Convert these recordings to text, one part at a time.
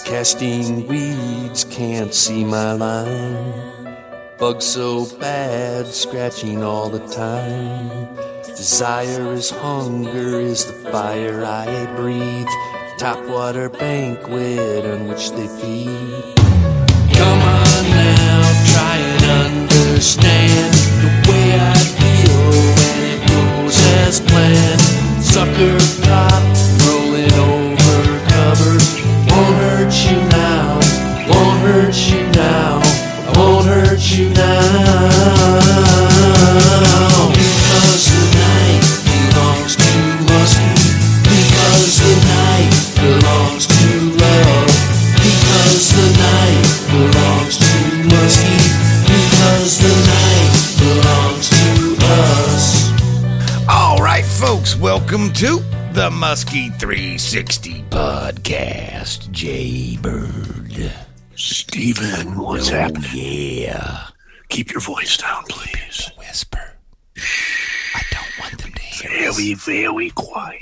Casting weeds, can't see my line. Bugs so bad, scratching all the time. Desire is hunger, is the fire I breathe. Topwater banquet on which they feed. Come on now, try and understand the way I feel when it goes as planned. Sucker pop, rolling over cover. Won't hurt you now, won't hurt you now, won't hurt you now. Because the night belongs to Muskie. Because the night belongs to love. Because the night belongs to Muskie. Because the night belongs to us. All right, folks, welcome to the Muskie 360 podcast. Jay Bird. Steven, what's happening? Yeah. Keep your voice down, please. Whisper. I don't want them to hear us. Very, very quiet.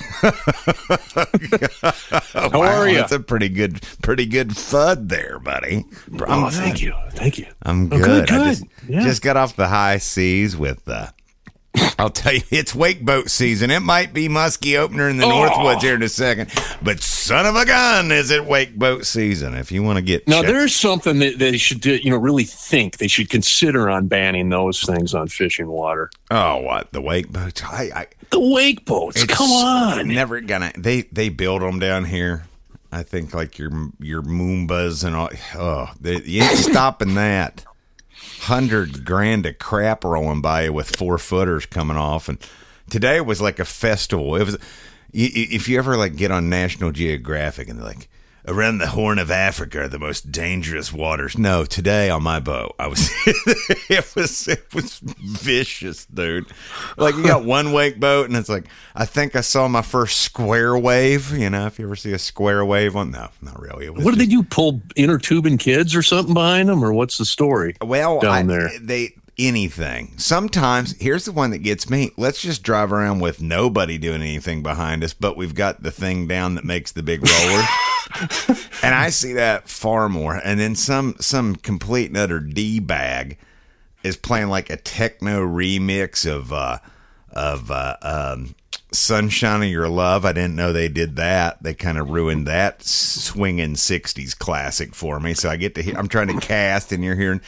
How are ya? That's a pretty good FUD there, buddy. Oh, thank you. Thank you. I'm Oh, good. good. I Yeah. just got off the high seas with I'll tell you, it's wake boat season. It might be musky opener in the Northwoods here in a second, but son of a gun, is it wake boat season? If you want to get Now, there's something that they should do, really think they should consider on banning those things on fishing water. Oh, what? The wake boats? The wake boats. Come on. Never gonna. They build them down here. I think like your Moombas and all. Oh, you ain't stopping that. $100,000 of crap rolling by you with 4-footers coming off, and today was like a festival. It was. If you ever like get on National Geographic and they're like, around the Horn of Africa are the most dangerous waters. No, today on my boat, I was. it was vicious, dude. Like you got one wake boat, and it's like I think I saw my first square wave. You know, if you ever see a square wave on, no, not really. What do they do? Pull inner tubing kids or something behind them, or what's the story? Well, down there, anything. Sometimes, here's the one that gets me. Let's just drive around with nobody doing anything behind us, but we've got the thing down that makes the big roller. And I see that far more. And then some complete and utter D-bag is playing like a techno remix of Sunshine of Your Love. I didn't know they did that. They kind of ruined that swinging 60s classic for me. So I get to hear, I'm trying to cast and you're hearing,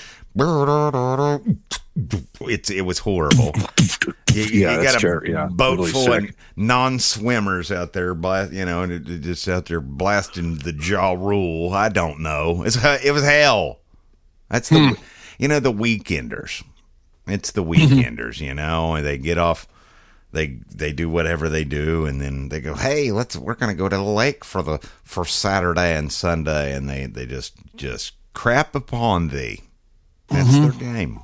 it was horrible. You got a boat really full sick. of non-swimmers out there, just out there blasting the jaw rule. I don't know. It was hell. That's the the weekenders. It's the weekenders. And they get off. They do whatever they do, and then they go, hey, we're gonna go to the lake for Saturday and Sunday, and they just crap upon thee. That's their game,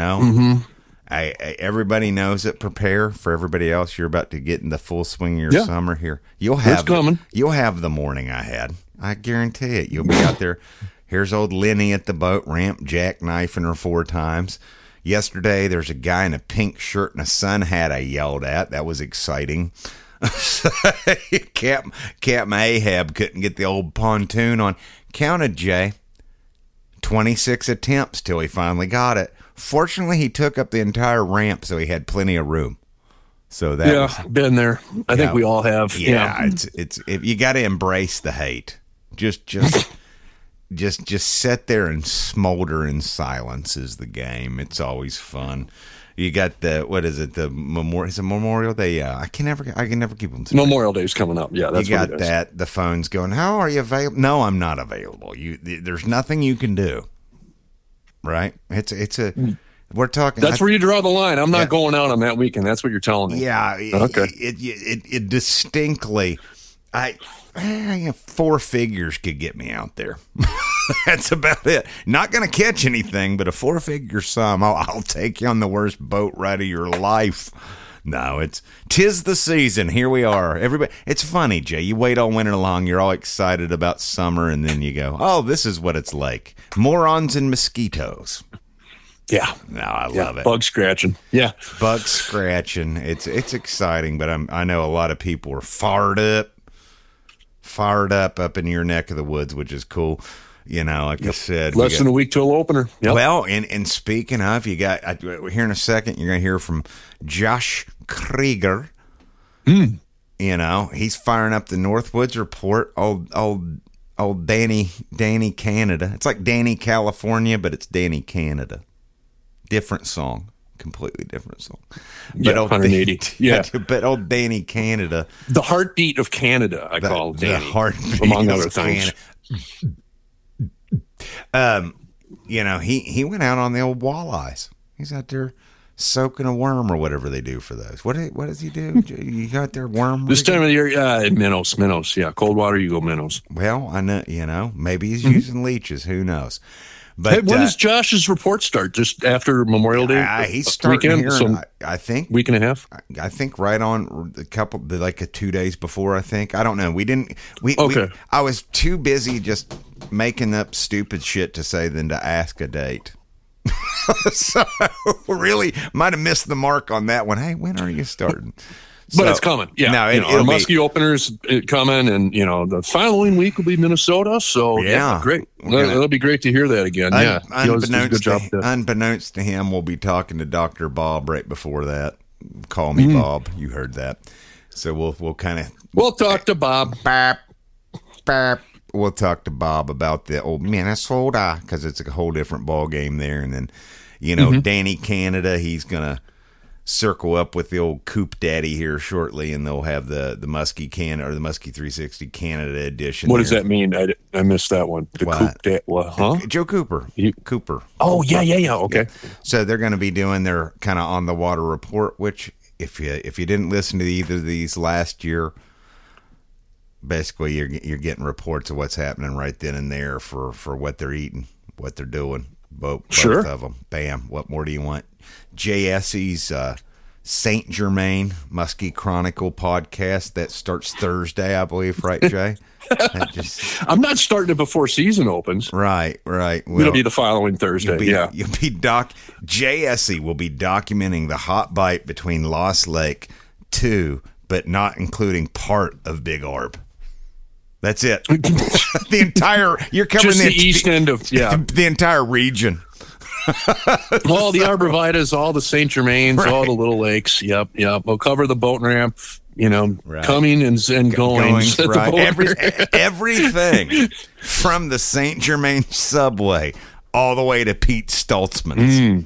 Everybody knows it. Prepare for everybody else. You're about to get in the full swing of your summer here. You'll have the morning I had. I guarantee it. You'll be out there. Here's old Lenny at the boat ramp, jackknifing her 4 times. Yesterday, there's a guy in a pink shirt and a sun hat I yelled at. That was exciting. Captain Ahab couldn't get the old pontoon on. Counted, Jay. 26 attempts till he finally got it. Fortunately, he took up the entire ramp, so he had plenty of room. So that been there. I think we all have. Yeah. It's you got to embrace the hate. Just sit there and smolder in silence is the game. It's always fun. You got the Memorial Day? I can never keep them straight. Memorial Day's coming up. Yeah, that's you what got it is. that. The phone's going. How are you available? No, I'm not available. There's nothing you can do. Right? We're talking. That's where you draw the line. I'm not going out on that weekend. That's what you're telling me. Yeah. Okay. It distinctly. 4 figures could get me out there. That's about it. Not going to catch anything, but a 4-figure sum. I'll take you on the worst boat ride of your life. No, 'tis the season. Here we are. Everybody, it's funny, Jay. You wait all winter long. You're all excited about summer, and then you go, "Oh, this is what it's like: morons and mosquitoes." Yeah. No, I love it. Bug scratching. Yeah. Bug scratching. It's exciting, but I know a lot of people are fired up. fired up in your neck of the woods, which is cool. You know, like I said, less than a week till opener. Yep. Well, and speaking of, you got here in a second. You're going to hear from Josh Krieger. You know, he's firing up the Northwoods Report. Old Danny Canada. It's like Danny California, but it's Danny Canada. Different song. Completely different song. But 180. But old Danny Canada. The heartbeat of Canada, I call Danny. The heartbeat among other things. You know, he went out on the old walleyes. He's out there soaking a worm or whatever they do for those. What does he do? You got their worm this time of the year? Minnows. Yeah, cold water, you go minnows. Well, I know. You know, maybe he's using leeches. Who knows? But hey, when does Josh's report start? Just after Memorial Day? He's starting weekend, here. I think week and a half. I think right on like 2 days before. I think I don't know. I was too busy just making up stupid shit to say than to ask a date. So really might have missed the mark on that one. Hey, when are you starting? But it's coming. Yeah. No, our Muskie openers coming, and the following week will be Minnesota. So yeah great. It'll be great to hear that again. Unbeknownst to him, we'll be talking to Dr. Bob right before that. Call me Bob. You heard that. So we'll kind of talk to Bob. We'll talk to Bob about the old Minnesota because it's a whole different ball game there. And then, Danny Canada, he's gonna circle up with the old Coop Daddy here shortly, and they'll have the Muskie Canada or the Muskie 360 Canada edition. What does that mean? I missed that one. The Coop Daddy, huh? Joe Cooper. Cooper. Oh yeah. Okay. So they're going to be doing their kind of on the water report. Which, if you didn't listen to either of these last year, basically you're getting reports of what's happening right then and there for what they're eating, what they're doing. Both of them. Bam. What more do you want? JSE's Saint Germain Muskie Chronicle podcast that starts Thursday, I believe, right, Jay? I'm not starting it before season opens. Right. Well, it'll be the following Thursday. JSE will be documenting the hot bite between Lost Lake 2, but not including part of Big Arb. That's it. You're covering the east end of the entire region. All the arborvitas, all the St. Germains, all the little lakes. Yep. We'll cover the boat ramp, coming and going. Right. Everything from the St. Germain subway all the way to Pete Stoltzman's.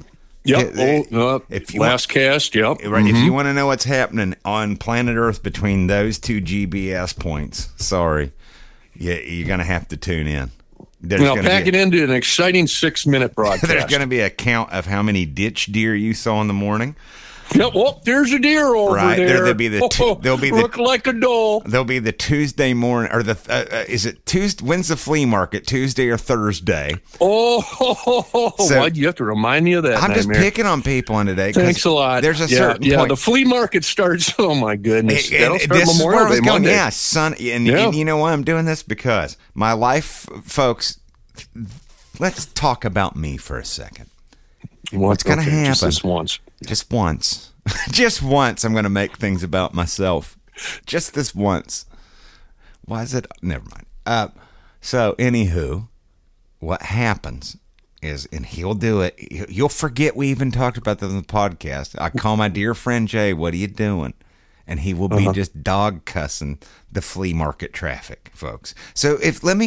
Yep. Last cast. Yep. Right. If you want to know what's happening on planet Earth between those two GBS points, sorry, you're going to have to tune in. Pack it into an exciting 6-minute broadcast. There's going to be a count of how many ditch deer you saw in the morning. Yep. Well, there's a deer over there. There'll be look like a doe. There'll be the Tuesday morning, or is it Tuesday? When's the flea market? Tuesday or Thursday? Why'd you have to remind me of that? I'm just picking on people on today. Thanks a lot. There's a certain point. The flea market starts. Oh my goodness! That'll start this Memorial Day Monday. Yeah, son. And you know why I'm doing this? Because my life, folks. Let's talk about me for a second. What's going to happen? Just once. Just once, I'm going to make things about myself. Just this once. Why is it? Never mind. So, anywho, what happens is, and he'll do it. You'll forget we even talked about this on the podcast. I call my dear friend Jay, what are you doing? And he will be just dog cussing the flea market traffic, folks. So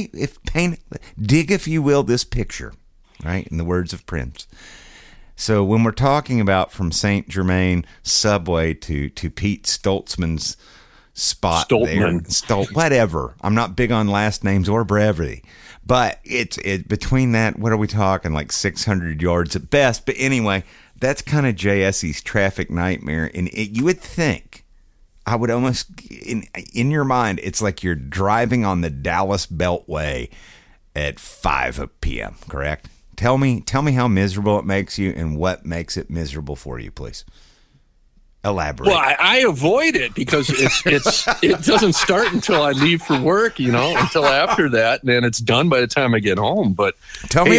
dig, if you will, this picture, right? In the words of Prince. So when we're talking about from St. Germain subway to Pete Stoltzman's spot there, whatever. I'm not big on last names or brevity, but it's between that. What are we talking? Like 600 yards at best. But anyway, that's kind of JSE's traffic nightmare, and you would think. I would almost, in your mind, it's like you're driving on the Dallas Beltway at 5 p.m., correct? Tell me how miserable it makes you and what makes it miserable for you, please. Elaborate. Well, I avoid it because it doesn't start until I leave for work, until after that, and then it's done by the time I get home. But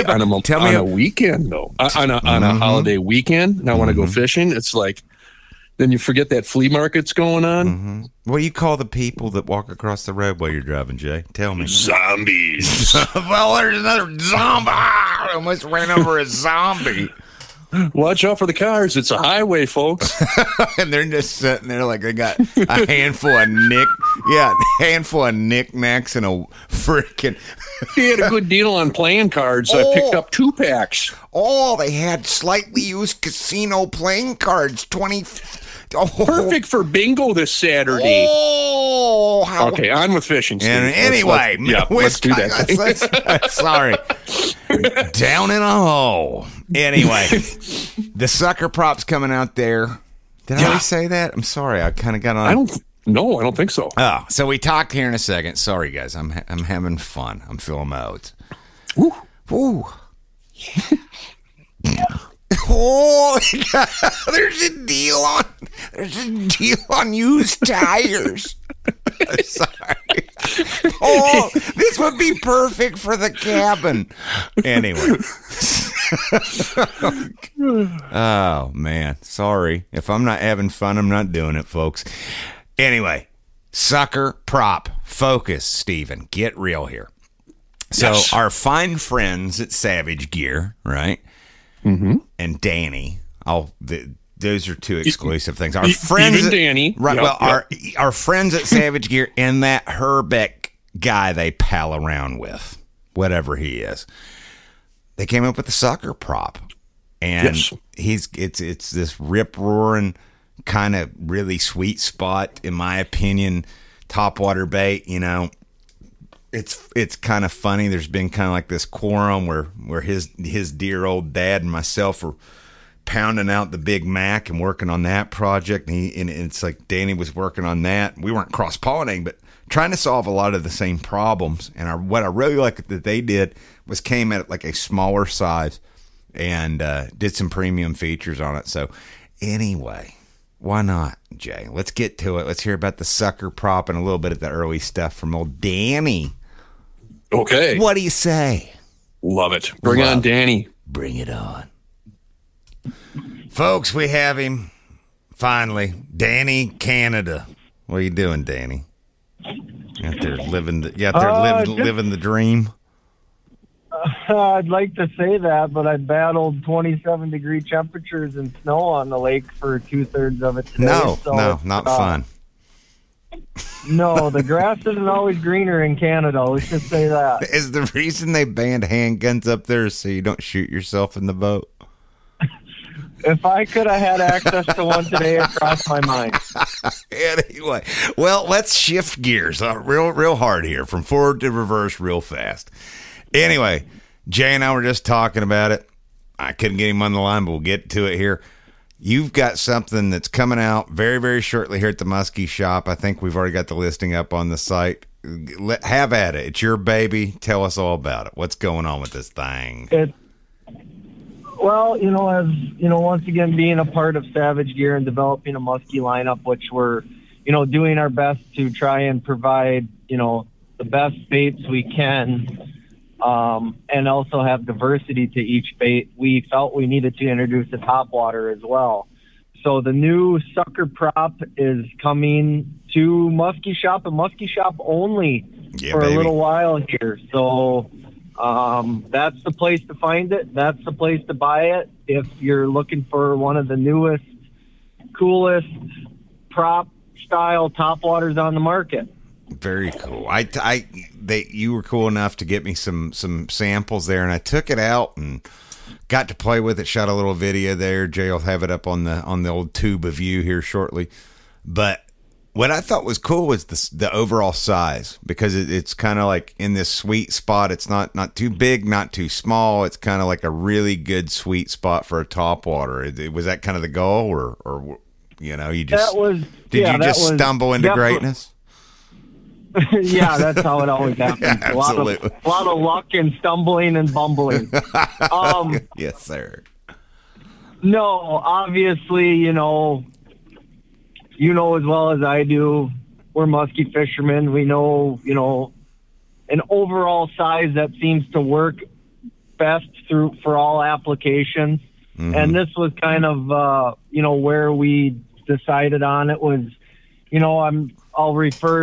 on a weekend, though, on a holiday weekend, and I want to go fishing, it's like, Then you forget that flea market's going on. Mm-hmm. What do you call the people that walk across the road while you're driving, Jay? Tell me. Zombies. Well, there's another zombie. I almost ran over a zombie. Watch out for the cars. It's a highway, folks. And they're just sitting there like they got a handful of knickknacks and a freaking. He had a good deal on playing cards. I picked up 2 packs. Oh, they had slightly used casino playing cards. 20. Perfect for bingo this Saturday. Oh, how... Okay, on with fishing. Steve. And anyway, let's do that. Sorry. Down in a hole. Anyway, the sucker prop's coming out there. Did I already say that? I'm sorry. I kind of got on. I don't think so. Oh, so we talked here in a second. Sorry, guys. I'm having fun. I'm feeling my oats. Woo. Woo. Oh, there's a deal on used tires. Sorry. Oh, this would be perfect for the cabin. Anyway. Oh, man. Sorry. If I'm not having fun, I'm not doing it, folks. Anyway, sucker prop. Focus, Steven. Get real here. So yes. Our fine friends at Savage Gear, right? Mm-hmm. And Danny. Those are 2 exclusive things. Our friends, even Danny, right? Yep, well, our friends at Savage Gear and that Herbeck guy they pal around with, whatever he is, they came up with the sucker prop, and it's this rip roaring kind of really sweet spot, in my opinion, topwater bait. You know, it's kind of funny. There's been kind of like this quorum where his dear old dad and myself are pounding out the Big Mac and working on that project, and it's like Danny was working on that. We weren't cross-pollinating, but trying to solve a lot of the same problems. And what I really like that they did was came at like a smaller size and did some premium features on it. So anyway, why not, Jay? Let's get to it. Let's hear about the sucker prop and a little bit of the early stuff from old Danny. Okay. What do you say? Love it. Bring on Danny. Bring it on. Folks, we have him finally. Danny Canada. What are you doing, Danny? You out there living living the dream? I'd like to say that, but I battled 27-degree temperatures and snow on the lake for 2/3 of it today. No, not fun. No, the grass isn't always greener in Canada. Let's just say that. Is the reason they banned handguns up there so you don't shoot yourself in the boat? If I could have had access to one today, it crossed my mind. Anyway, well, let's shift gears real hard here, from forward to reverse real fast. Anyway, Jay and I were just talking about it. I couldn't get him on the line, but we'll get to it here. You've got something that's coming out very, very shortly here at the Muskie Shop. I think we've already got the listing up on the site. Have at it. It's your baby. Tell us all about it. What's going on with this thing? Well, as once again, being a part of Savage Gear and developing a muskie lineup, which we're, doing our best to try and provide, the best baits we can, and also have diversity to each bait. We felt we needed to introduce a topwater as well. So the new sucker prop is coming to Muskie Shop and Muskie Shop only for a little while here. So that's the place to find it. That's the place to buy it. If you're looking for one of the newest, coolest prop style topwaters on the market. Very cool. You were cool enough to get me some samples there, and I took it out and got to play with it. Shot a little video there. Jay will have it up on the old tube of you here shortly. But what I thought was cool was the overall size, because it's kind of like in this sweet spot. It's not too big, not too small. It's kind of like a really good sweet spot for a topwater. Was that kind of the goal, or you just stumble into greatness? Yeah, that's how it always happens. Yeah, absolutely. A lot of luck and stumbling and bumbling. Yes, sir. No, obviously, you know as well as I do, we're muskie fishermen. We know, an overall size that seems to work best for all applications. Mm-hmm. And this was kind of, where we decided on it was, I'll refer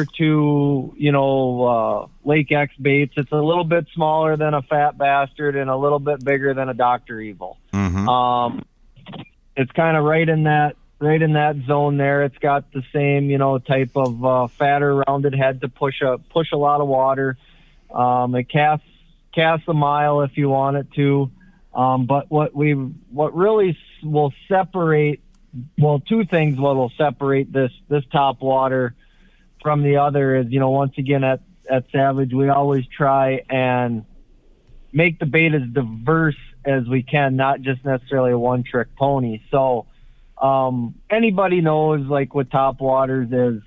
to, Lake X baits. It's a little bit smaller than a Fat Bastard and a little bit bigger than a Dr. Evil. Mm-hmm. It's kind of right in that zone there. It's got the same, type of fatter, rounded head to push a lot of water. It casts a mile if you want it to. But what really will separate, two things will separate this top water from the other is, once again at Savage, we always try and make the bait as diverse as we can, not just necessarily a one-trick pony. So anybody knows, like with top waters, is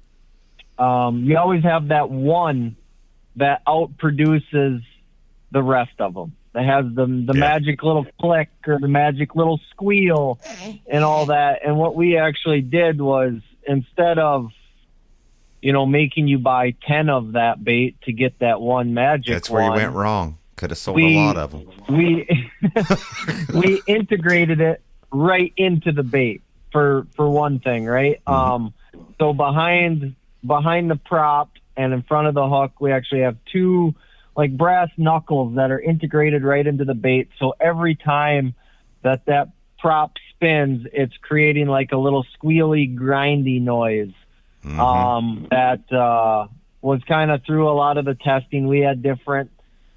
you always have that one that outproduces the rest of them. That has the magic little click or the magic little squeal and all that. And what we actually did was, instead of, making you buy 10 of that bait to get that one magic That's where one, you went wrong. Could have sold a lot of them. We integrated it right into the bait for one thing, right? Mm-hmm. So behind the prop and in front of the hook, we actually have two like brass knuckles that are integrated right into the bait. So every time that prop spins, it's creating like a little squealy, grindy noise. Mm-hmm. That was kind of through a lot of the testing. We had different,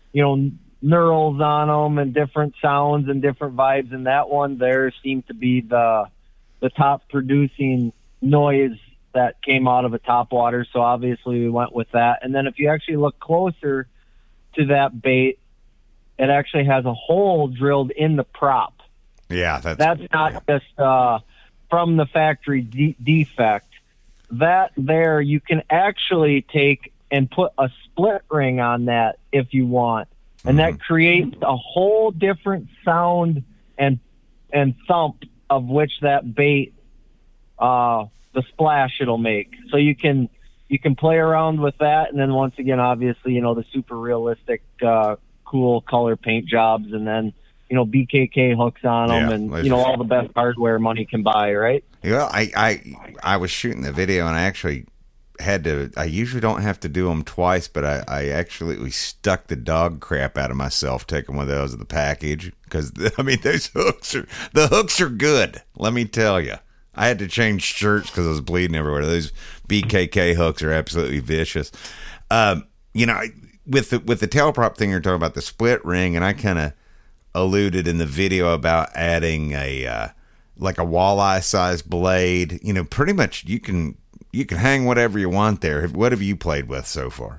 knurls on them and different sounds and different vibes. And that one there seemed to be the top producing noise that came out of a top water. So obviously we went with that. And then if you actually look closer to that bait, it actually has a hole drilled in the prop. Yeah, that's not just from the factory defect. That there, you can actually take and put a split ring on that if you want, and that creates a whole different sound and thump of which that bait, the splash it'll make. So you can play around with that, and then once again, obviously, the super realistic, cool color paint jobs, and then BKK hooks on them, and all the best hardware money can buy, right? Well, I was shooting the video, and I actually had to. I usually don't have to do them twice, but I actually stuck the dog crap out of myself taking one of those in the package, because those hooks are good. Let me tell you. I had to change shirts because I was bleeding everywhere. Those BKK hooks are absolutely vicious. With the tail prop thing, you're talking about the split ring, and I kind of alluded in the video about adding a walleye sized blade. Pretty much you can hang whatever you want there. What have you played with so far?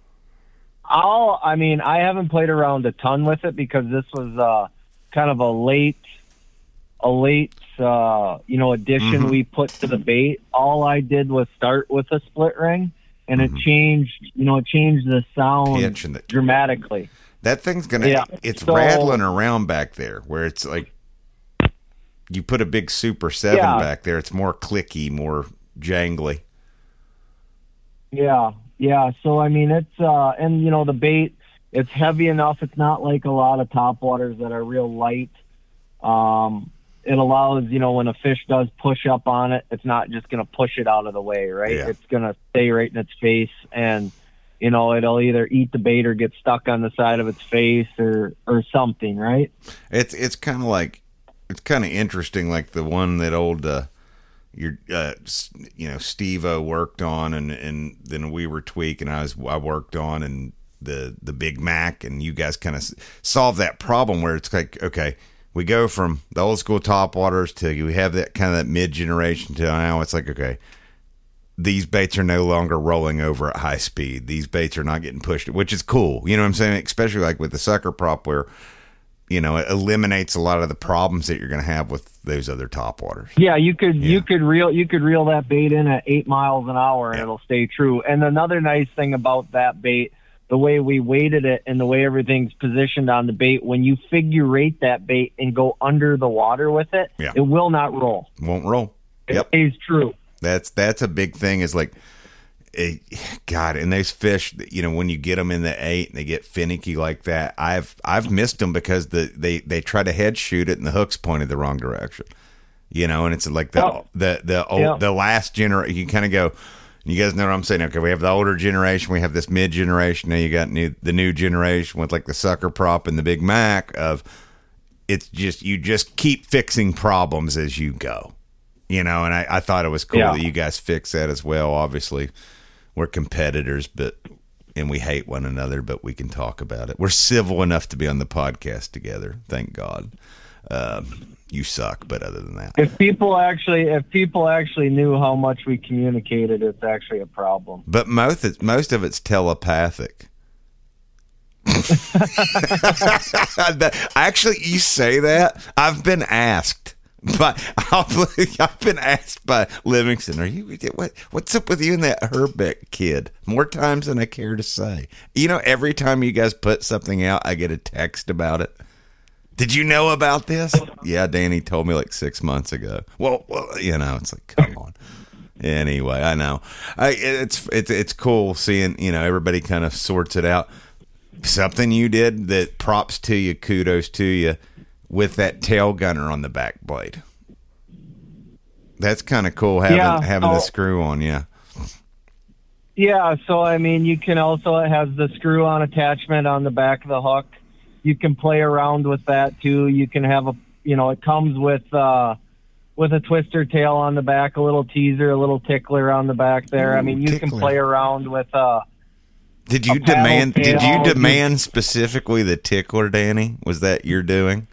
I haven't played around a ton with it because this was kind of a late addition we put to the bait. All I did was start with a split ring, and it changed the sound dramatically. That thing's it's rattling around back there, where it's like you put a big Super 7 back there. It's more clicky, more jangly. Yeah. So it's and the bait, it's heavy enough. It's not like a lot of top waters that are real light. It allows, when a fish does push up on it, it's not just going to push it out of the way, right? Yeah. It's going to stay right in its face, and, it'll either eat the bait or get stuck on the side of its face or something, right? It's kind of interesting, like the one that old, Steve-O worked on, and then we were tweaking, I worked on, and the Big Mac, and you guys kind of solved that problem where it's like, okay, we go from the old school top waters to we have that kind of that mid generation to now it's like, okay, these baits are no longer rolling over at high speed. These baits are not getting pushed, which is cool. You know what I'm saying? Especially like with the sucker prop where, it eliminates a lot of the problems that you're going to have with those other top waters. Yeah, you could reel that bait in at 8 miles an hour and it'll stay true. And another nice thing about that bait, the way we weighted it and the way everything's positioned on the bait, when you figure eight that bait and go under the water with it, it will not roll. Won't roll. It stays true. That's a big thing, is like, God, and those fish, when you get them in the 8 and they get finicky like that, I've missed them because they try to head shoot it and the hook's pointed the wrong direction. you know, and it's like the last generation. You kind of go, you guys know what I'm saying? Okay, we have the older generation, we have this mid generation. Now you got the new generation with like the sucker prop and the Big Mac of. It's just you just keep fixing problems as you go, you know. And I thought it was cool that you guys fix that as well. Obviously, we're competitors, and we hate one another, but we can talk about it. We're civil enough to be on the podcast together. Thank God. You suck, but other than that, if people actually knew how much we communicated, it's actually a problem. But most of it's telepathic. Actually, you say that. I've been asked by Livingston. Are you what's up with you and that Herbeck kid? More times than I care to say. You know, every time you guys put something out, I get a text about it. Did you know about this? Yeah, Danny told me like 6 months ago. Well, you know, it's like, come on. Anyway, I know. It's cool seeing, you know, everybody kind of sorts it out. Something you did that props to you, kudos to you, with that tail gunner on the back blade. That's kind of cool having the screw on, yeah. Yeah, so I mean, you can also, it has the screw on attachment on the back of the hook. You can play around with that too. You can have it comes with a twister tail on the back, a little teaser, a little tickler on the back there. I mean, you can play around with Did you demand specifically the tickler, Danny? Was that your doing?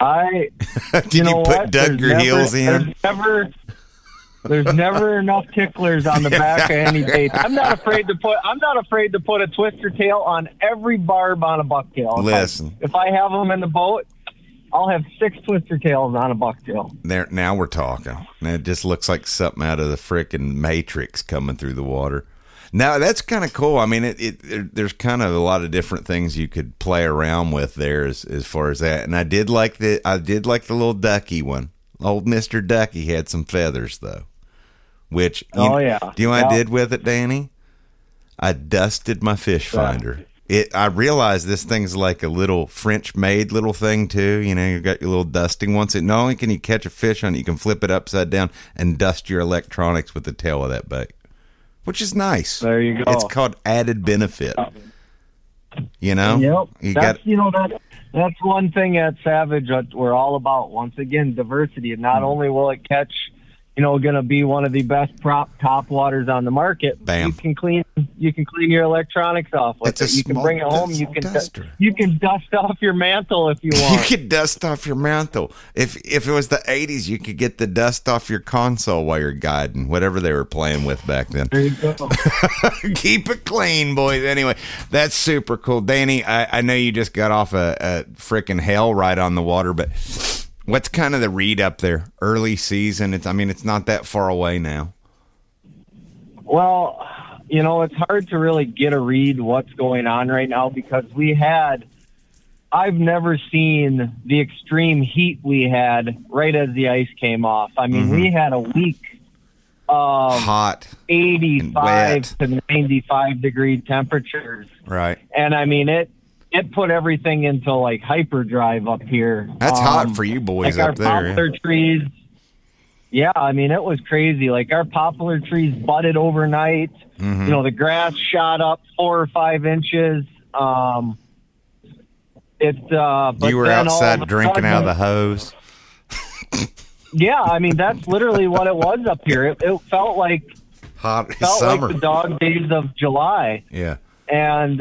Did you dug your heels in? There's never enough ticklers on the back of any bait. I'm not afraid to put a twister tail on every barb on a bucktail. Listen, if I have them in the boat, I'll have 6 twister tails on a bucktail. There, now we're talking. It just looks like something out of the frickin' Matrix coming through the water. Now that's kind of cool. I mean, there's kind of a lot of different things you could play around with there as far as that. And I did like the little ducky one. Old Mr. Ducky had some feathers though. Which do you know what I did with it, Danny? I dusted my fish finder. I realized this thing's like a little French-made little thing too. You know, you've got your little dusting. Once not only can you catch a fish on it, you can flip it upside down and dust your electronics with the tail of that bait. Which is nice. There you go. It's called added benefit. You know? Yep. That's one thing at Savage that we're all about. Once again, diversity. And not only will it catch, going to be one of the best top waters on the market. Bam. You can clean your electronics off with it. You can bring it home. You can dust off your mantle if you want. You could dust off your mantle. If it was the 80s, you could get the dust off your console while you're guiding, whatever they were playing with back then. There you go. Keep it clean, boys. Anyway, that's super cool. Danny, I know you just got off a freaking hell ride on the water, but what's kind of the read up there? Early season. It's not that far away now. Well, it's hard to really get a read what's going on right now because I've never seen the extreme heat we had right as the ice came off. I mean, we had a week of hot, 85 to 95 degree temperatures. Right. And I mean, it put everything into like hyperdrive up here. That's hot for you boys like up there. Our poplar trees. Yeah, I mean, it was crazy. Like our poplar trees budded overnight. The grass shot up 4 or 5 inches. But you were outside drinking out of the hose. Yeah, I mean, that's literally what it was up here. It felt like hot summer. Like the dog days of July. Yeah. And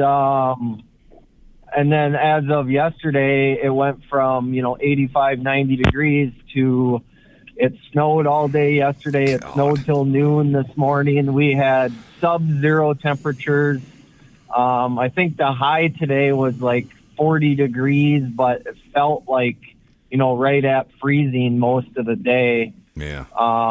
then as of yesterday, it went from, 85, 90 degrees to it snowed all day yesterday. It snowed till noon this morning. We had sub-zero temperatures. I think the high today was like 40 degrees, but it felt like, right at freezing most of the day. Yeah.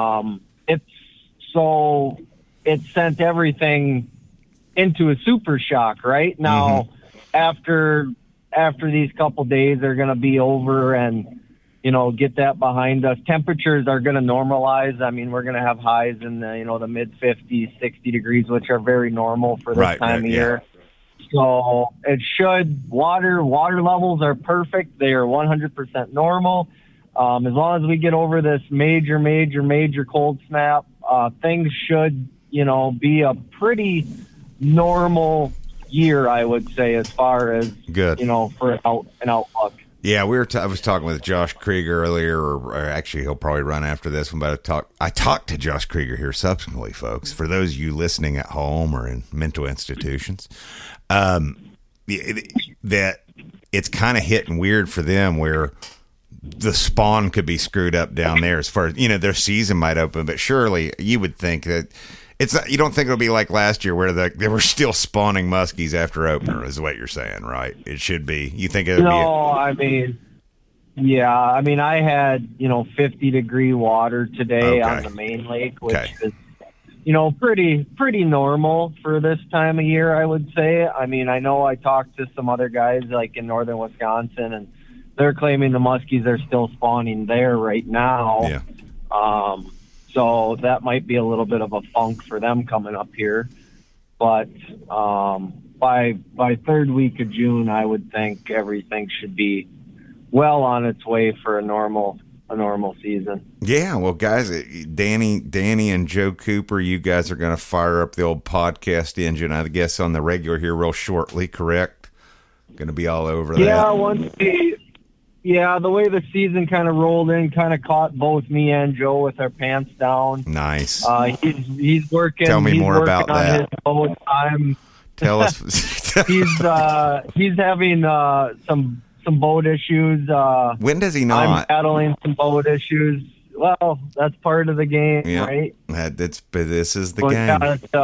It sent everything into a super shock right now. After these couple days are going to be over and, get that behind us. Temperatures are going to normalize. I mean, we're going to have highs in the, the mid 50s, 60 degrees, which are very normal for this time of year. So it should, water levels are perfect. They are 100% normal. as long as we get over this major cold snap, things should, be a pretty normal year, I would say, as far as, good, for an outlook. Yeah, I was talking with Josh Krieger earlier, or actually he'll probably run after this one, but I talked to Josh Krieger here subsequently, folks, for those of you listening at home or in mental institutions, that it's kind of hitting weird for them where the spawn could be screwed up down there as far as, their season might open, but surely you would think that you don't think it'll be like last year where they were still spawning muskies after opener, is what you're saying, right? It should be. You think it'll be? I had 50-degree water today on the main lake, which is pretty normal for this time of year, I would say. I mean, I know I talked to some other guys like in northern Wisconsin, and they're claiming the muskies are still spawning there right now. Yeah. So that might be a little bit of a funk for them coming up here. But by third week of June, I would think everything should be well on its way for a normal season. Yeah, well, guys, Danny and Joe Cooper, you guys are going to fire up the old podcast engine, I guess, on the regular here real shortly, correct? Going to be all over that. Yeah, the way the season kind of rolled in kind of caught both me and Joe with our pants down. Nice. He's working. Tell me more about that. His boat. Tell us. He's having some boat issues. When does he not? I'm battling some boat issues. Well, that's part of the game, right? This is the game.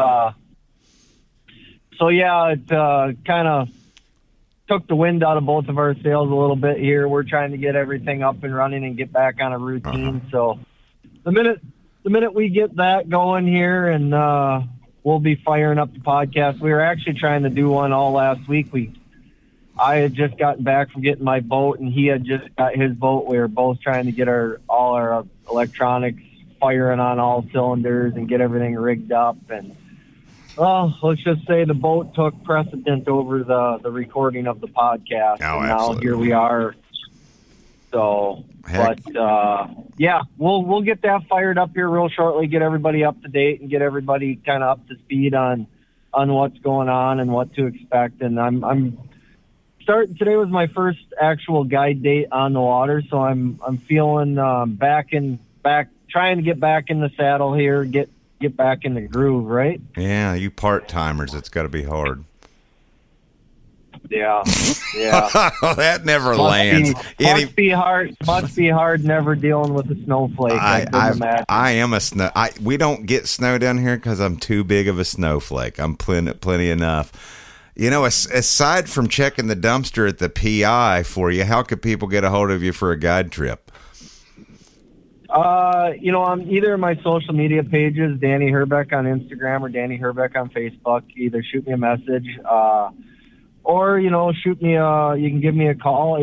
It kind of took the wind out of both of our sails a little bit here. We're trying to get everything up and running and get back on a routine. So the minute we get that going here, and we'll be firing up the podcast. We were actually trying to do one all last week. I had just gotten back from getting my boat, and he had just got his boat. We were both trying to get all our electronics firing on all cylinders and get everything rigged up. And well, let's just say the boat took precedent over the recording of the podcast. Oh, and absolutely. Now here we are. So, Heck. but we'll get that fired up here real shortly. Get everybody up to date and get everybody kind of up to speed on what's going on and what to expect. And I'm starting. Today was my first actual guide date on the water, so I'm feeling back trying to get back in the saddle here. Get back in the groove, right? Yeah, you part-timers, it's got to be hard. Yeah. That never lands. Must be hard never dealing with a snowflake. I am a snow. We don't get snow down here because I'm too big of a snowflake. I'm plenty enough. Aside from checking the dumpster at the PI for you, how could people get a hold of you for a guide trip? On either of my social media pages, Danny Herbeck on Instagram or Danny Herbeck on Facebook. Either shoot me a message, or shoot me. You can give me a call,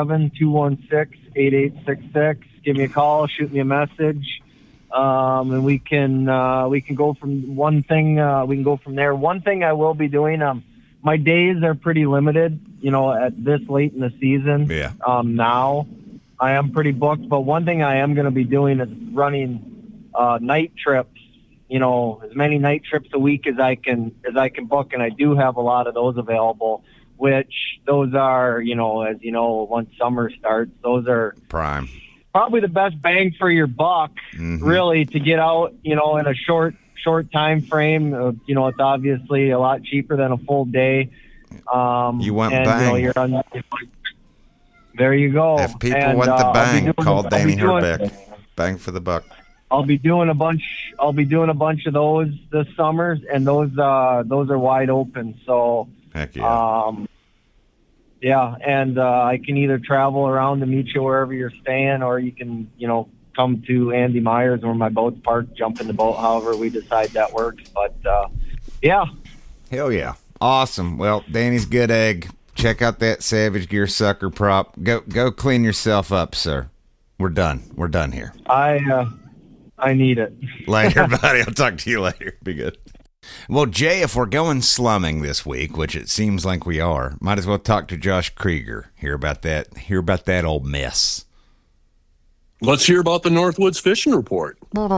807-216-8866. Give me a call, shoot me a message, and we can go from one thing. We can go from there. One thing I will be doing. My days are pretty limited. At this late in the season. Yeah. Now. I am pretty booked, but one thing I am going to be doing is running night trips. As many night trips a week as I can book, and I do have a lot of those available. Which those are, as once summer starts, those are prime. Probably the best bang for your buck, really, to get out. In a short time frame. It's obviously a lot cheaper than a full day. You want bang? There you go. If people want the bang, call Danny Herbeck. Bang for the buck. I'll be doing a bunch of those this summer, and those are wide open. So heck yeah. And I can either travel around to meet you wherever you're staying, or you can come to Andy Myers where my boat's parked, jump in the boat, however we decide that works. But yeah. Hell yeah. Awesome. Well, Danny's good egg. Check out that Savage Gear sucker prop. Go clean yourself up, sir. We're done. We're done here. I need it. Later, buddy. I'll talk to you later. Be good. Well, Jay, if we're going slumming this week, which it seems like we are, might as well talk to Josh Krieger. Hear about that old mess. Let's hear about the Northwoods Fishing Report.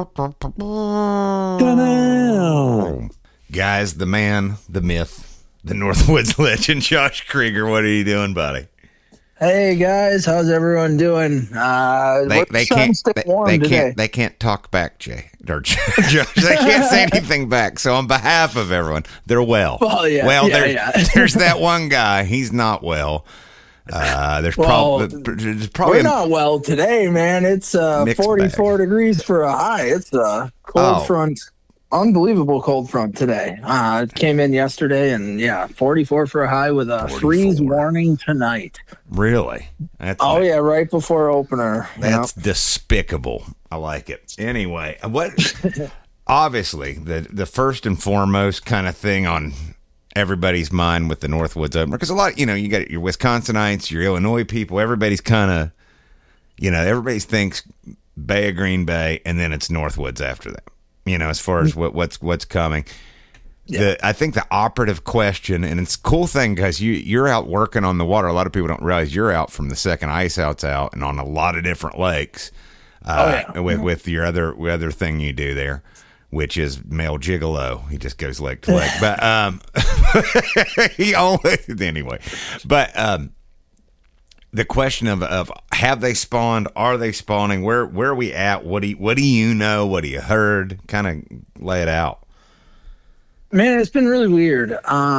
Guys, the man, the myth, the Northwoods legend, Josh Krieger. What are you doing, buddy? Hey guys, how's everyone doing? They can't talk back, Jay or Josh. They can't say anything back. So on behalf of everyone, they're well. There's that one guy. He's not well. There's probably we're not well today, man. It's 44 degrees for a high. It's a cold front, unbelievable cold front today. It came in yesterday, and 44 for a high with a 44. Freeze warning tonight. Really? Right before opener. That's despicable. I like it. Anyway, obviously the first and foremost kind of thing on everybody's mind with the Northwoods opener, because a lot, you got your Wisconsinites, your Illinois people, everybody's kind of, everybody thinks Bay of Green Bay, and then it's Northwoods after that. As far as what's coming. Yeah. I think the operative question, and it's a cool thing because you're out working on the water. A lot of people don't realize you're out from the second ice out's out and on a lot of different lakes. With your other thing you do there, which is male gigolo. He just goes leg to leg. But he always anyway. But the question of have they spawned? Are they spawning? Where are we at? What do you know? What do you heard? Kind of lay it out. Man, it's been really weird.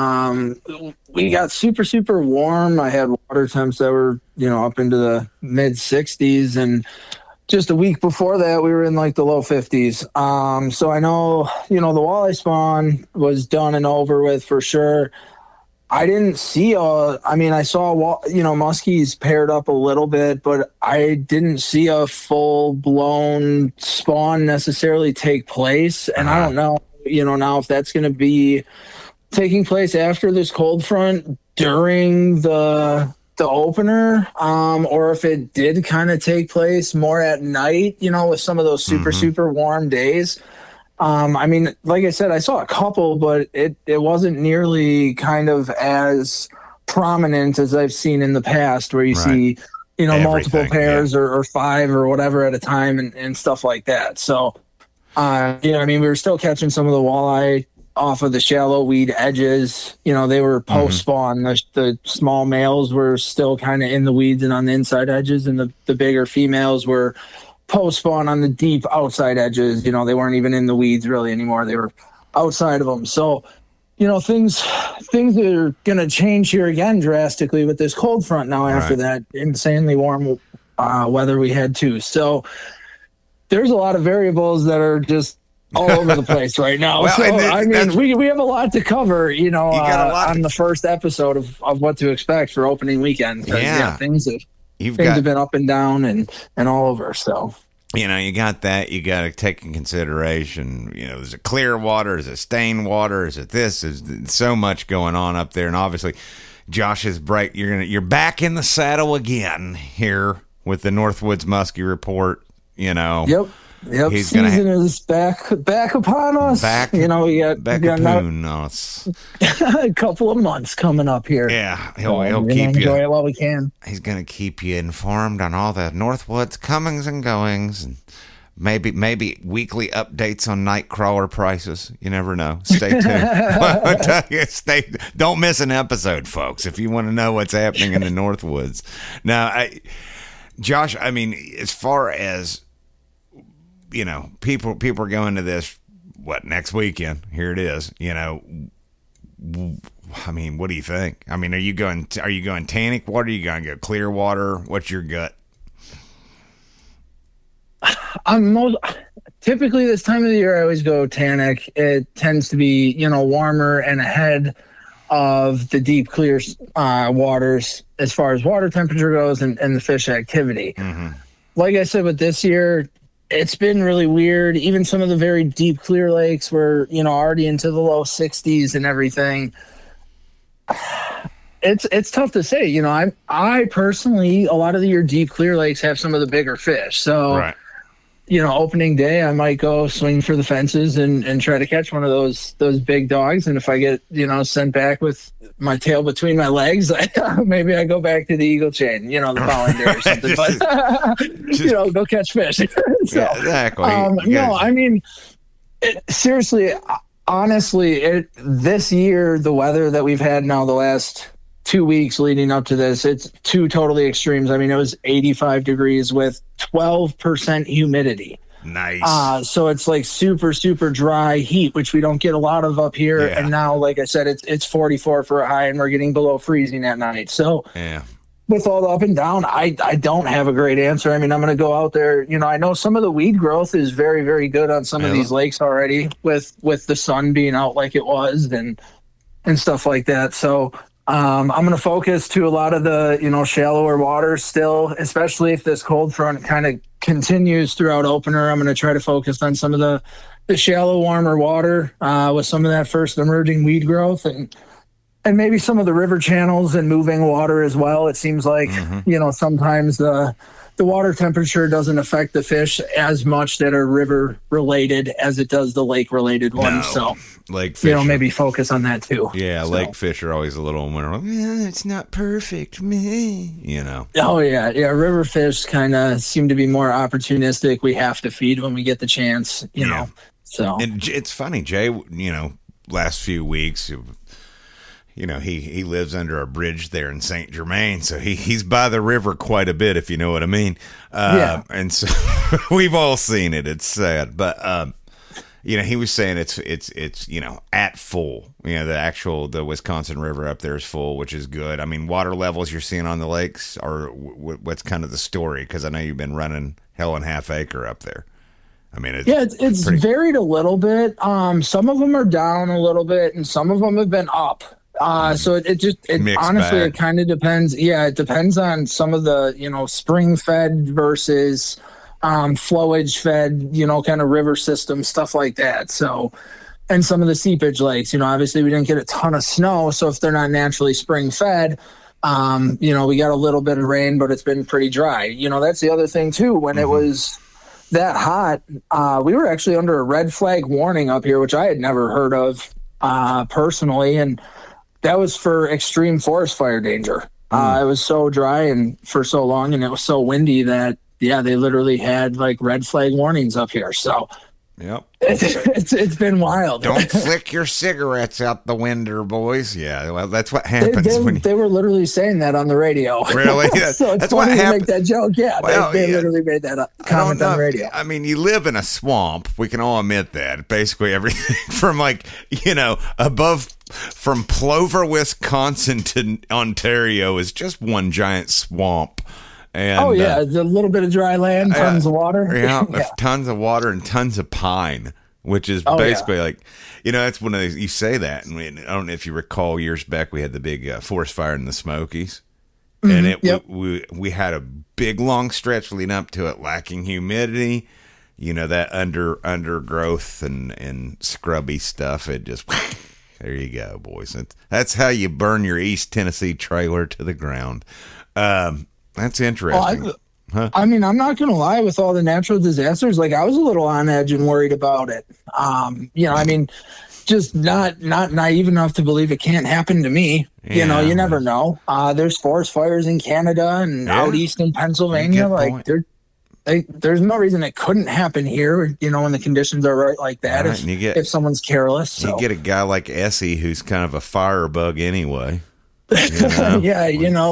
We got super, super warm. I had water temps that were, up into the mid 60s, and just a week before that, we were in like the low 50s. So I know, the walleye spawn was done and over with for sure. I didn't see I saw, muskies paired up a little bit, but I didn't see a full-blown spawn necessarily take place. And I don't know, now if that's going to be taking place after this cold front during the opener, or if it did kind of take place more at night, with some of those super warm days. Like I said, I saw a couple, but it wasn't nearly kind of as prominent as I've seen in the past, where you see, multiple pairs or five or whatever at a time and stuff like that. So, we were still catching some of the walleye off of the shallow weed edges. They were post spawn. The small males were still kind of in the weeds and on the inside edges, and the bigger females were post spawn on the deep outside edges. They weren't even in the weeds really anymore. They were outside of them. So, things are going to change here again drastically with this cold front now after that insanely warm weather we had too. So there's a lot of variables that are just all over the place right now. We have a lot to cover, on the first episode of what to expect for opening weekend. Things have been up and down and all over. So, you got that. You got to take in consideration, is it clear water? Is it stained water? Is it this? Is so much going on up there. And obviously, Josh is bright. You're back in the saddle again here with the Northwoods Muskie Report. Yep. Season is back upon us. We got us. A couple of months coming up here. Yeah, he'll keep you. Enjoy it while we can. He's going to keep you informed on all the Northwoods comings and goings, and maybe weekly updates on night crawler prices. You never know. Stay tuned. Don't miss an episode, folks, if you want to know what's happening in the Northwoods. Now, Josh, as far as people are going to this next weekend. Here it is. What do you think? Are you going tannic water? Are you going to go clear water? What's your gut? Typically this time of the year I always go tannic. It tends to be warmer and ahead of the deep clear waters as far as water temperature goes and the fish activity. Like I said, with this year, it's been really weird. Even some of the very deep clear lakes were, already into the low 60s and everything. It's tough to say. I personally, a lot of your deep clear lakes have some of the bigger fish. So opening day, I might go swing for the fences and try to catch one of those big dogs. And if I get, sent back with my tail between my legs, maybe I go back to the eagle chain, the following day or something. But, go catch fish. So, yeah, exactly. No, I mean, seriously, honestly, this year, the weather that we've had now the last 2 weeks leading up to this, it's two totally extremes. I mean, it was 85 degrees with 12% humidity. Nice. So it's like super, super dry heat, which we don't get a lot of up here. Yeah. And now, like I said, it's 44 for a high, and we're getting below freezing at night. So yeah, with all the up and down, I don't have a great answer. I mean, I'm going to go out there. I know some of the weed growth is very, very good on some of these lakes already with the sun being out like it was and stuff like that. So I'm going to focus to a lot of the, shallower water still, especially if this cold front kind of continues throughout opener. I'm going to try to focus on some of the shallow, warmer water with some of that first emerging weed growth and maybe some of the river channels and moving water as well. It seems like, sometimes the water temperature doesn't affect the fish as much that are river related as it does the lake related ones. So lake fish, maybe focus on that too. Yeah. So. Lake fish are always a little more, it's not perfect. Oh yeah. Yeah. River fish kind of seem to be more opportunistic. We have to feed when we get the chance, know, so. And it's funny, Jay, last few weeks, he lives under a bridge there in Saint Germain, so he's by the river quite a bit, if you know what I mean. And so we've all seen it. It's sad, but he was saying it's at full. The Wisconsin River up there is full, which is good. I mean, water levels you're seeing on the lakes are what's kind of the story, because I know you've been running Hell and Half Acre up there. I mean, it's varied a little bit. Some of them are down a little bit, and some of them have been up. So it honestly, it kind of depends. Yeah, it depends on some of the, spring fed versus flowage fed, kind of river system, stuff like that. So, and some of the seepage lakes, obviously we didn't get a ton of snow. So if they're not naturally spring fed, we got a little bit of rain, but it's been pretty dry. That's the other thing too. When it was that hot, we were actually under a red flag warning up here, which I had never heard of personally. And that was for extreme forest fire danger. It was so dry and for so long, and it was so windy that, they literally had like red flag warnings up here. So yep, it's been wild. Don't flick your cigarettes out the window, boys. Yeah, well, that's what happens they were literally saying that on the radio. Really? So that's what happened. Make that joke. Yeah, well, they literally made that comment on the radio. I mean, you live in a swamp. We can all admit that. Basically, everything from above. From Plover, Wisconsin to Ontario is just one giant swamp. And, there's a little bit of dry land, tons of water. Yeah, tons of water and tons of pine, which is basically that's one of these, you say that, and I don't know if you recall years back, we had the big forest fire in the Smokies, and we had a big long stretch leading up to it, lacking humidity, that undergrowth and scrubby stuff. It just... There you go, boys. That's how you burn your East Tennessee trailer to the ground. That's interesting. I mean, I'm not going to lie, with all the natural disasters, I was a little on edge and worried about it. I mean, just not naive enough to believe it can't happen to me. You never know. There's forest fires in Canada and out east in Pennsylvania. There's no reason it couldn't happen here, when the conditions are right like that. Right, if someone's careless, so. You get a guy like Essie who's kind of a firebug anyway. Yeah,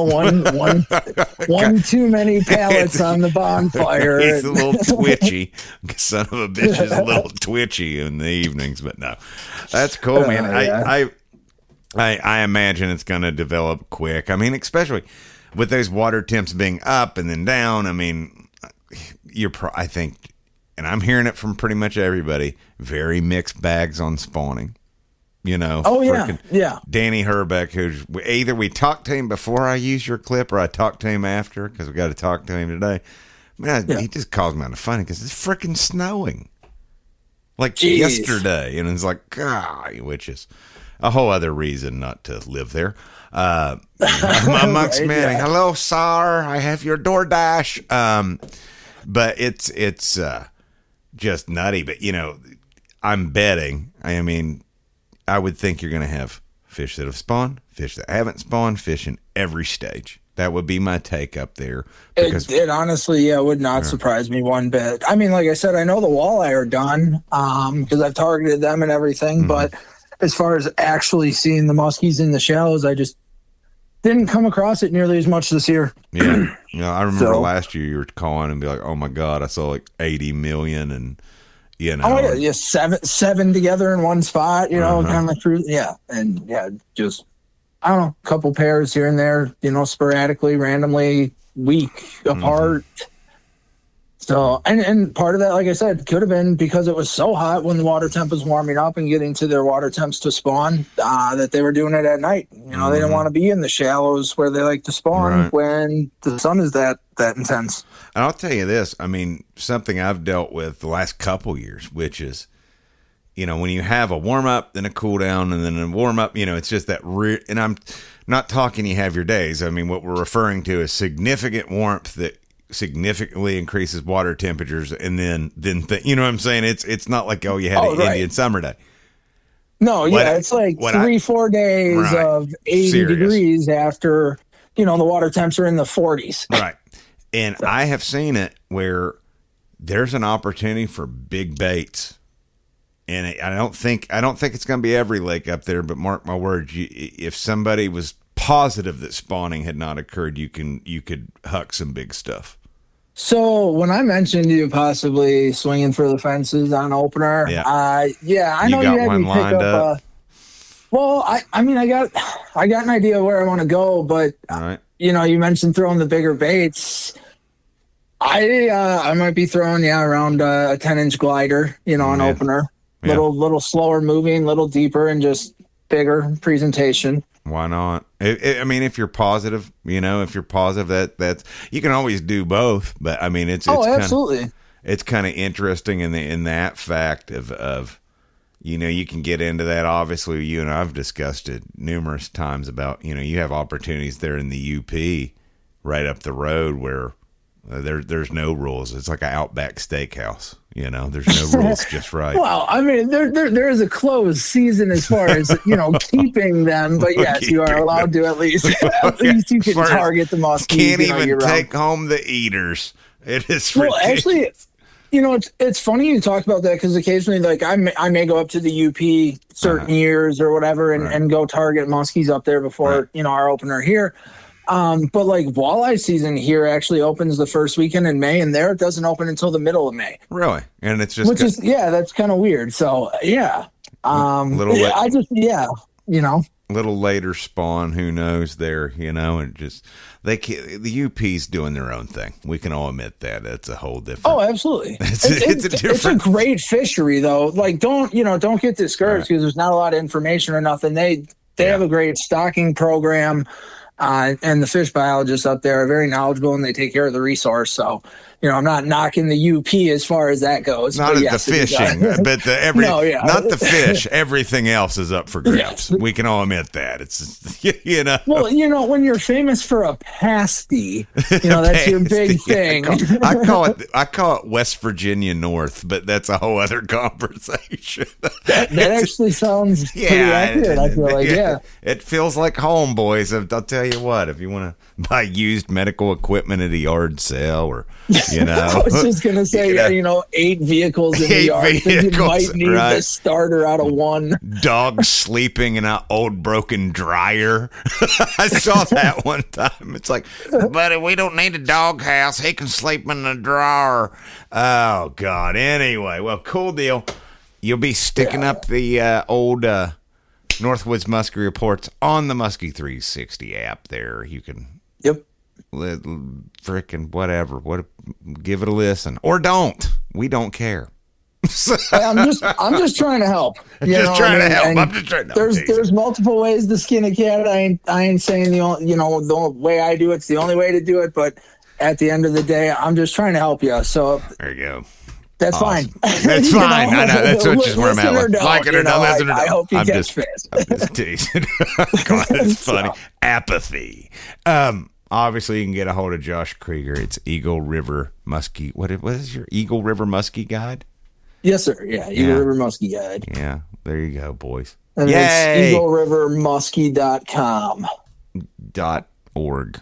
one too many pallets on the bonfire. He's a little twitchy. Son of a bitch is a little twitchy in the evenings, but no, that's cool, man. I imagine it's going to develop quick. I mean, especially with those water temps being up and then down. I mean. I think, and I'm hearing it from pretty much everybody, very mixed bags on spawning. Danny Herbeck, who's either we talked to him before I used your clip or I talked to him after, because we got to talk to him today. He just calls me out of funny because it's freaking snowing. Yesterday. And it's like, God, which is a whole other reason not to live there. Amongst many. Hello, sir. I have your DoorDash. But it's just nutty. But, I'm betting, I would think you're going to have fish that have spawned, fish that haven't spawned, fish in every stage. That would be my take up there. It honestly, would not surprise me one bit. I mean, like I said, I know the walleye are done because I've targeted them and everything. But as far as actually seeing the muskies in the shallows, I just didn't come across it nearly as much this year. Yeah. I remember last year you were calling and be like, oh, my God, I saw like 80 million and, Oh, yeah, seven together in one spot, kind of through. Yeah. And, just, I don't know, a couple pairs here and there, sporadically, randomly, week apart. So, and part of that, like I said, could have been because it was so hot when the water temp was warming up and getting to their water temps to spawn that they were doing it at night. They didn't want to be in the shallows where they like to spawn when the sun is that intense. And I'll tell you this, something I've dealt with the last couple years, which is, when you have a warm up, then a cool down, and then a warm up, it's just that and I'm not talking you have your days. What we're referring to is significant warmth that significantly increases water temperatures, and then you know what I'm saying? It's not like, you had an Indian summer day. No, it's like 3-4 days of 80 degrees after, the water temps are in the 40s. Right. And I have seen it where there's an opportunity for big baits. And I don't think it's going to be every lake up there, but mark my words, if somebody was positive that spawning had not occurred, you could huck some big stuff. So when I mentioned you possibly swinging for the fences on opener, I know you had me pick up. Well, I got an idea where I want to go, but you mentioned throwing the bigger baits. I might be throwing around a 10-inch glider, on opener. Little slower moving, little deeper, and just bigger presentation. Why not? If you're positive, that's you can always do both. But it's absolutely. It's kind of interesting in that fact of you can get into that. Obviously, you and I've discussed it numerous times about you have opportunities there in the UP, right up the road where there's no rules. It's like an Outback Steakhouse. There's no rules, just right. Well, there is a closed season as far as keeping them, but yes, you are allowed to at least you can target the muskies. Can't even take home the eaters. It is ridiculous. Well, actually, it's funny you talk about that because occasionally, like I may go up to the UP certain years or whatever and go target muskies up there before our opener here. But like walleye season here actually opens the first weekend in May, and there it doesn't open until the middle of May. And it's just that's kind of weird. So little later spawn. Who knows there? And just the UP's doing their own thing. We can all admit that. It's a whole different. Oh, absolutely. It's a great fishery though. Like don't get discouraged because there's not a lot of information or nothing. They have a great stocking program. And the fish biologists up there are very knowledgeable and they take care of the resource. So, I'm not knocking the UP as far as that goes. Not the fishing, but not the fish. Everything else is up for grabs. Yes. We can all admit that. It's, Well, when you're famous for a pasty, that's your big thing. I call it West Virginia North, but that's a whole other conversation. That actually sounds pretty accurate. I feel like, It feels like home, boys. I'll tell you what, if you want to buy used medical equipment at a yard sale or, I was just going to say, 8 vehicles in the yard. You might need the starter out of one. Dog sleeping in an old broken dryer. I saw that one time. It's like, buddy, we don't need a dog house. He can sleep in the drawer. Oh, God. Anyway, well, cool deal. You'll be sticking up the old Northwoods Muskie Reports on the Muskie 360 app there. You can frickin' whatever. Give it a listen. Or don't. We don't care. I'm just trying to help. I'm just trying to help. There's multiple ways to skin a cat. I ain't saying the way I do it's the only way to do it, but at the end of the day, I'm just trying to help you. So there you go. That's fine. That's fine. I know. That's just where I'm at. Like it or not, I hope you catch fish. I'm just teasing. God, that's funny. Apathy. Obviously, you can get a hold of Josh Krieger. It's Eagle River Muskie. What is your Eagle River Muskie guide? Yes, sir. Yeah, Eagle River Muskie Guide. Yeah, there you go, boys. And Yay! it's EagleRiverMuskie.com. .org.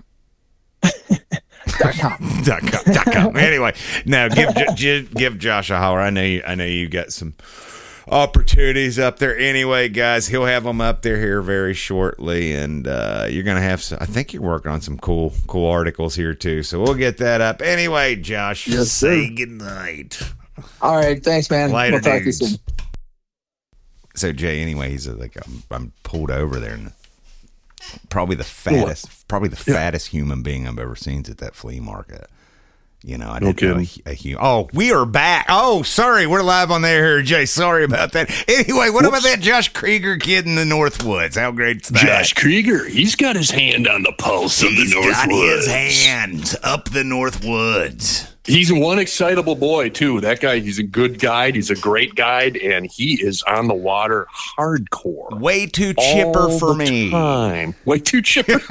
.com. Anyway, now give Josh a holler. I know you got some opportunities up there. Anyway, guys, he'll have them up there here very shortly, and you're gonna have some. I think you're working on some cool articles here too. So we'll get that up. Anyway, Josh, say goodnight. All right, thanks, man. Later, we'll talk dudes. to you soon. So Jay, anyway, he's like I'm pulled over there, and probably the fattest human being I've ever seen is at that flea market. You know, I didn't know Oh, we are back. Oh, sorry, we're live on there here, Jay. Sorry about that. Anyway, what about that Josh Krieger kid in the Northwoods? How great's that? Josh Krieger, he's got his hand on the pulse of the Northwoods. He's got his hand up the Northwoods. He's one excitable boy, too. That guy, he's a good guide. He's a great guide, and he is on the water hardcore. Way too chipper for me. Way too chipper.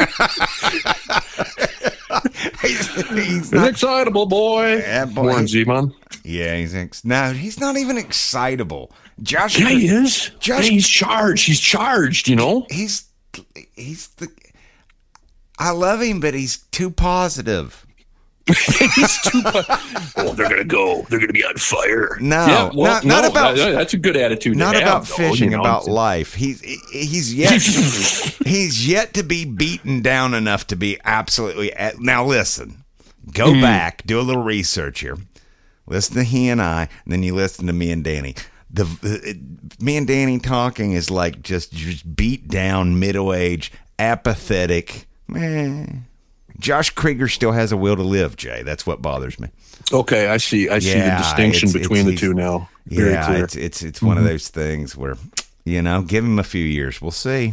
he's an excitable boy. Yeah, boy. Warren Zevon. Yeah, he's not even excitable. Josh. Yeah, he is. He's charged. He's charged, you know? He's I love him, but he's too positive. He's too they're gonna go. They're gonna be on fire. No, yeah, not about. That's a good attitude. Not to about have, fishing. Though, about life. He's yet to be beaten down enough to be absolutely. Now listen, go back, do a little research here. Listen to he and I, and then you listen to me and Danny. Me and Danny talking is like just beat down, middle age, apathetic. Man. Josh Krieger still has a will to live, Jay. That's what bothers me. Okay, I see the distinction between the two now. Very clear. It's one of those things where, give him a few years. We'll see.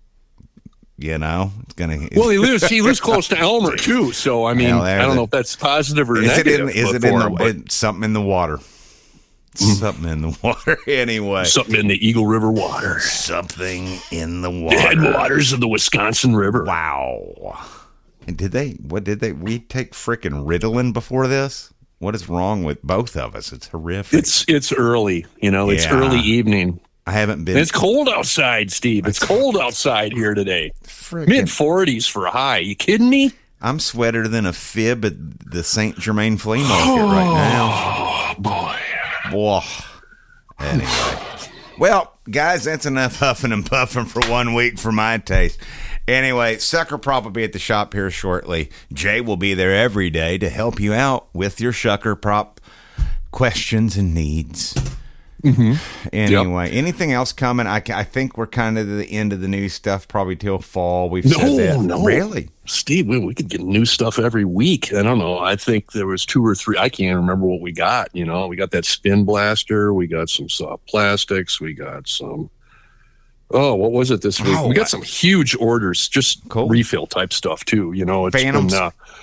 It's gonna. Well, he lives close to Elmer too. So I mean, I don't know if that's positive or negative. Is it something in the water? Something in the water, anyway. Something in the Eagle River water. Something in the water. The headwaters of the Wisconsin River. Wow. And what did they? We take frickin' Ritalin before this? What is wrong with both of us? It's horrific. It's early, it's early evening. I haven't been. And it's cold outside, Steve. It's cold outside here today. Mid-40s for a high. You kidding me? I'm sweater than a fib at the St. Germain flea market right now. Oh, boy. Anyway. Well, guys, that's enough huffing and puffing for 1 week for my taste. Anyway, Sucker Prop will be at the shop here shortly. Jay will be there every day to help you out with your Sucker Prop questions and needs. Mm-hmm. Anyway, anything else coming? I think we're kind of at the end of the new stuff, probably till fall. We've said that. No. Really? Steve, we could get new stuff every week. I don't know. I think there was 2 or 3. I can't remember what we got. We got that spin blaster. We got some soft plastics. We got some... Oh, what was it this week? We got some huge orders, just refill type stuff too. It's Phantoms.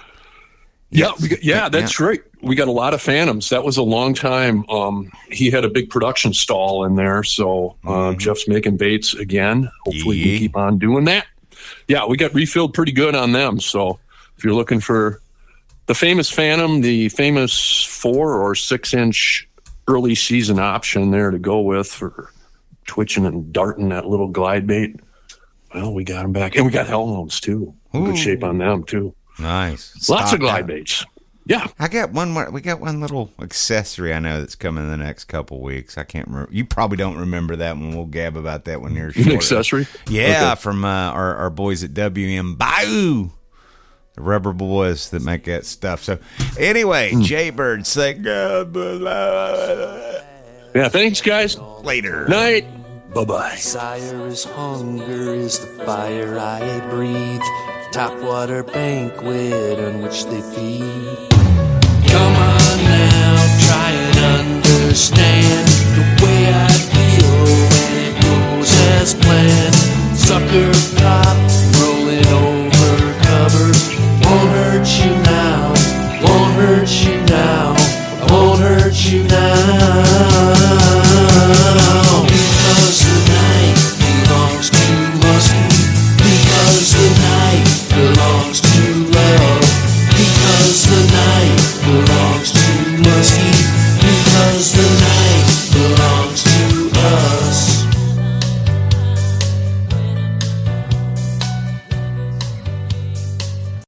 That's right. We got a lot of Phantoms. That was a long time. He had a big production stall in there, so Jeff's making baits again. Hopefully, we can keep on doing that. Yeah, we got refilled pretty good on them. So if you're looking for the famous Phantom, the famous 4 or 6 inch early season option there to go with for twitching and darting that little glide bait. Well, we got them back. And we got Hellhounds, too. Good shape on them, too. Nice. Lots of glide baits. Yeah. I got one more. We got one little accessory I know that's coming in the next couple weeks. I can't remember. You probably don't remember that one. We'll gab about that when you're An accessory? Yeah, okay. From our boys at WM Bayou. The rubber boys that make that stuff. So, anyway, Jaybird, say God bless. Yeah, thanks, guys. Later. Night. Bye-bye. Desire is hunger, is the fire I breathe. Top water banquet on which they feed. Come on now.